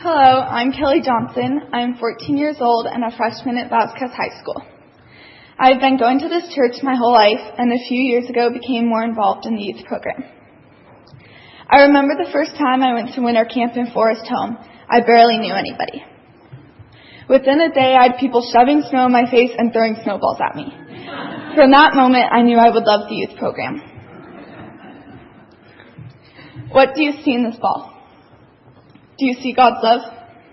Hello, I'm Kelly Johnson. I'm 14 years old and a freshman at Vasquez High School. I've been going to this church my whole life and a few years ago became more involved in the youth program. I remember the first time I went to winter camp in Forest Home. I barely knew anybody. Within a day, I had people shoving snow in my face and throwing snowballs at me. From that moment, I knew I would love the youth program. What do you see in this ball? Do you see God's love?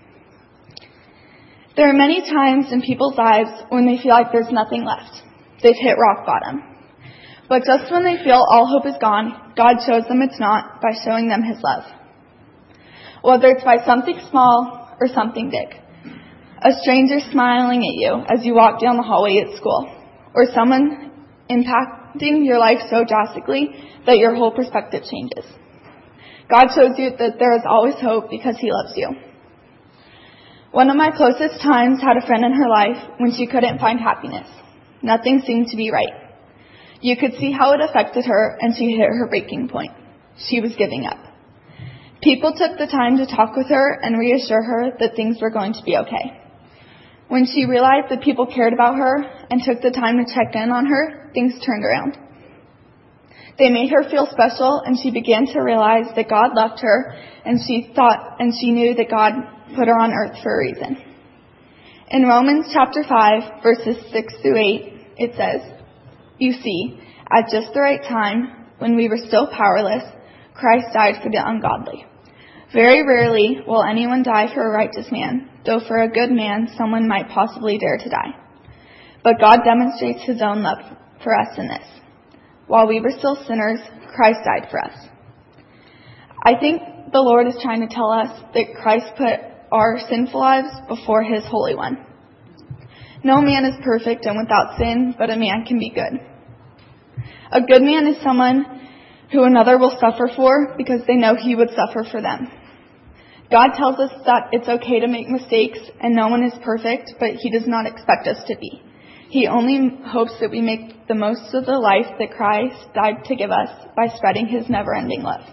There are many times in people's lives when they feel like there's nothing left. They've hit rock bottom. But just when they feel all hope is gone, God shows them it's not by showing them His love. Whether it's by something small or something big. A stranger smiling at you as you walk down the hallway at school. Or someone impacting your life so drastically that your whole perspective changes. God shows you that there is always hope because He loves you. One of my closest times had a friend in her life when she couldn't find happiness. Nothing seemed to be right. You could see how it affected her, and she hit her breaking point. She was giving up. People took the time to talk with her and reassure her that things were going to be okay. When she realized that people cared about her and took the time to check in on her, things turned around. They made her feel special, and she began to realize that God loved her, and she knew that God put her on earth for a reason. In Romans chapter 5, verses 6 through 8, it says, "You see, at just the right time, when we were still powerless, Christ died for the ungodly. Very rarely will anyone die for a righteous man, though for a good man someone might possibly dare to die. But God demonstrates His own love for us in this. While we were still sinners, Christ died for us." I think the Lord is trying to tell us that Christ put our sinful lives before His holy one. No man is perfect and without sin, but a man can be good. A good man is someone who another will suffer for because they know he would suffer for them. God tells us that it's okay to make mistakes and no one is perfect, but He does not expect us to be. He only hopes that we make the most of the life that Christ died to give us by spreading His never-ending love.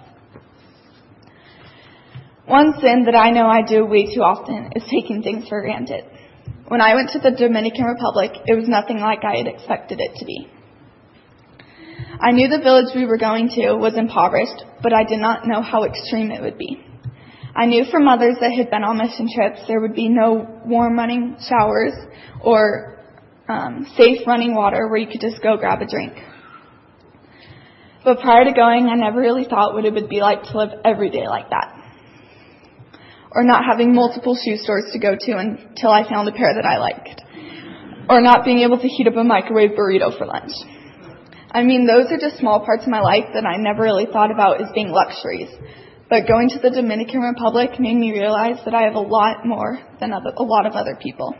One sin that I know I do way too often is taking things for granted. When I went to the Dominican Republic, it was nothing like I had expected it to be. I knew the village we were going to was impoverished, but I did not know how extreme it would be. I knew from others that had been on mission trips there would be no warm running showers or safe running water where you could just go grab a drink. But prior to going, I never really thought what it would be like to live every day like that. Or not having multiple shoe stores to go to until I found a pair that I liked. Or not being able to heat up a microwave burrito for lunch. I mean, those are just small parts of my life that I never really thought about as being luxuries. But going to the Dominican Republic made me realize that I have a lot more than a lot of other people.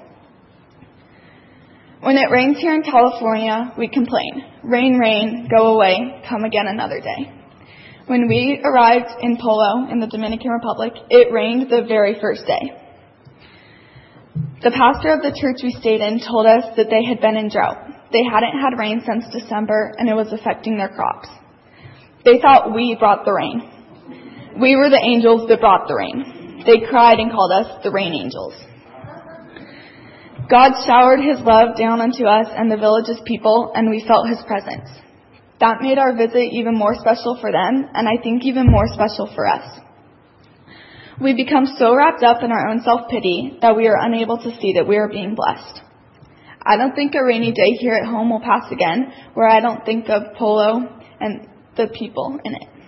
When it rains here in California, we complain. Rain, rain, go away, come again another day. When we arrived in Polo in the Dominican Republic, it rained the very first day. The pastor of the church we stayed in told us that they had been in drought. They hadn't had rain since December, and it was affecting their crops. They thought we brought the rain. We were the angels that brought the rain. They cried and called us the rain angels. God showered His love down onto us and the village's people, and we felt His presence. That made our visit even more special for them, and I think even more special for us. We become so wrapped up in our own self-pity that we are unable to see that we are being blessed. I don't think a rainy day here at home will pass again where I don't think of Polo and the people in it.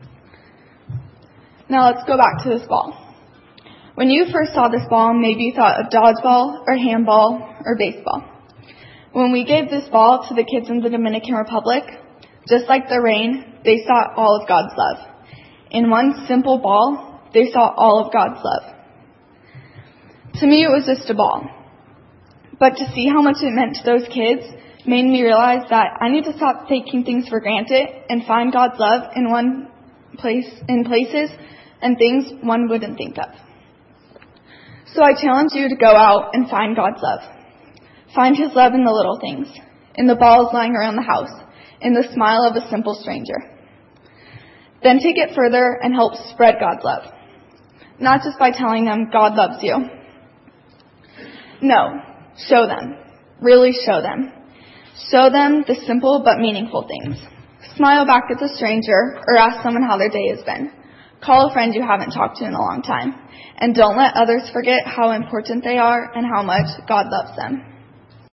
Now let's go back to this ball. When you first saw this ball, maybe you thought of dodgeball or handball or baseball. When we gave this ball to the kids in the Dominican Republic, just like the rain, they saw all of God's love. In one simple ball, they saw all of God's love. To me, it was just a ball. But to see how much it meant to those kids made me realize that I need to stop taking things for granted and find God's love in places and things one wouldn't think of. So I challenge you to go out and find God's love. Find His love in the little things, in the balls lying around the house, in the smile of a simple stranger. Then take it further and help spread God's love. not just by telling them God loves you. No, show them. Really show them. Show them the simple but meaningful things. Smile back at the stranger or ask someone how their day has been. Call a friend you haven't talked to in a long time. And don't let others forget how important they are and how much God loves them.